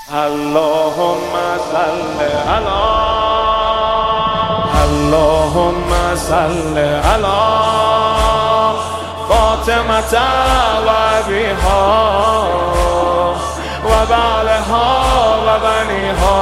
اللهم صل على اللهم صل على فاطمة وأبيها وبعلها وبنيها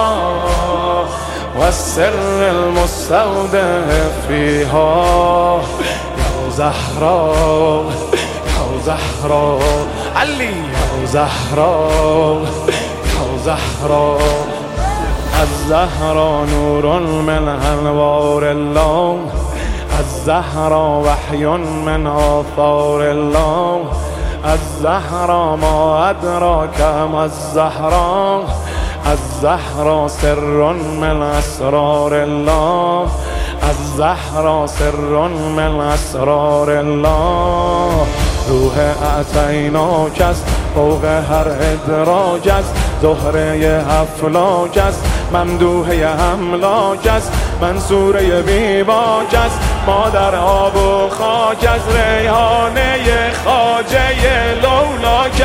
والسر المستودع فيها يا زهراء يا زهراء علي يا زهراء يا زهراء الزهراء نور من أنوار الله الزهراء وحي من آثار الله الزهراء ما أدراك ما الزهراء الزهراء سر من أسرار الله الزهراء سر من أسرار الله روح اعطیناک است فوق هر ادراج است زهره افلاک است ممدوحه املاک است منصوره بیباک است مادر آب و خاک است ریحانه خواجه لولاک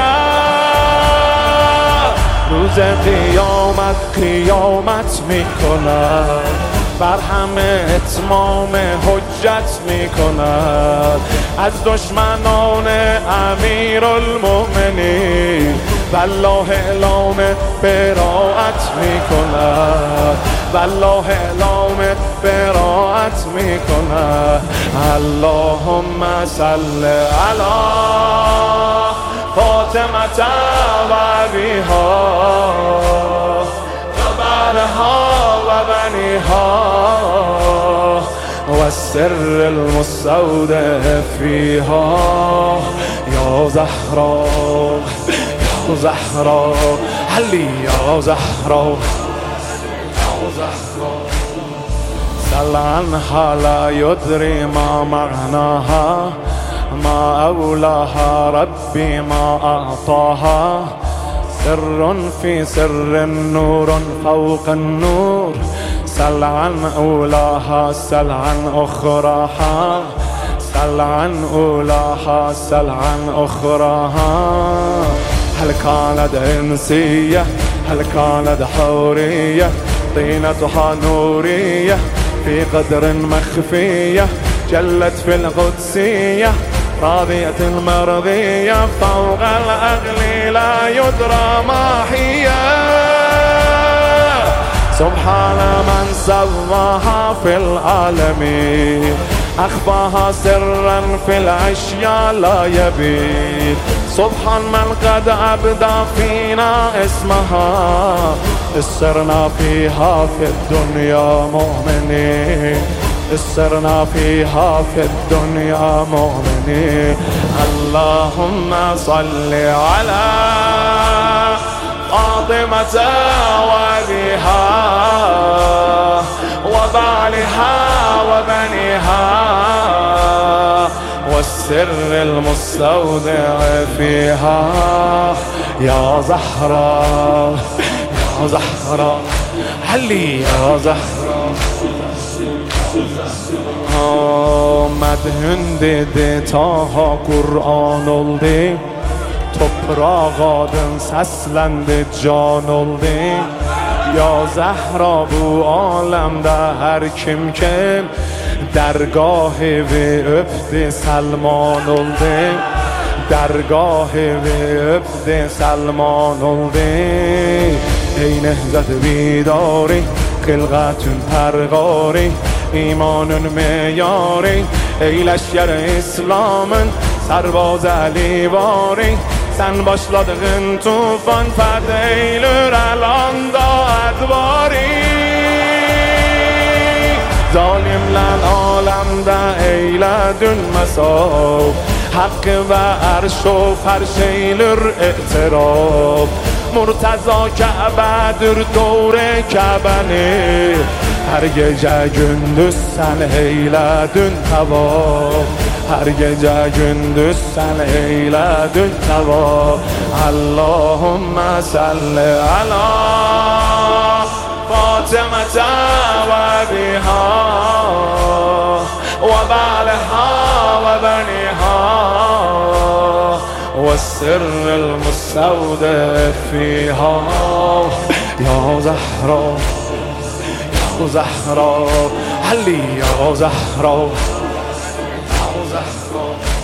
است روز قیامت میکند بر همه اتمام حجت میکند از دشمنان امیرالمؤمنین والله اعلام براءت میکند والله اعلام براءت میکند اللهم صل علی فاطمة وأبيها وبعلها وبنيها والسر المستودع فيها يا زهراء يا زهراء علي يا زهراء يا زهراء سل عنها لا يدري ما معناها ما أولاها ربي ما أعطاها سر في سر نور فوق النور سل عن أولاها سل عن أخراها سل عن أولاها سل عن أخراها هل كانت إنسية هل كانت حورية طينتها نورية في قدر مخفية جلت في القدسية راضية مرضية فوق الأغل لا يدرى ما هي سبحان من سواها في العالمين أخفاها سرا في الأشياء لا يبين سبحان من قد أبدى فينا اسمها سرنا فيها في الدنيا مؤمنين سرنا فيها في الدنيا مؤمنين اللهم صل على فاطمة وأبيها وبعلها وبنيها والسر المستودع فيها يا زهراء يا زهراء علي يا زهراء Madhun dedi taha Kur'an oldu Toprağadın seslendi can oldu Ya Zahra bu alemde her kim dergahı ve öptü Selman oldu dergahı ve öptü Selman oldu Ey nehzet bidari خلقتون پرغاری ایمانون میاری ای لشگر اسلامın سرباز علیواری sen başladığın tufan fərd eylür əlanda ədvari zalimlən aləmdə eylədün məsaf haqqı və ərş o fərş eylür e'tiraf مرتضا کعبه‌دür دور کعبəni Her gece gündüz sen eyledin tavaf Her gece gündüz sen eyledin tavaf Allahümme salli ala Fatıma ve biha Ve ba'liha ve beniha السر المستودع فيها يا زهراء يا زهراء علي يا زهراء يا زهراء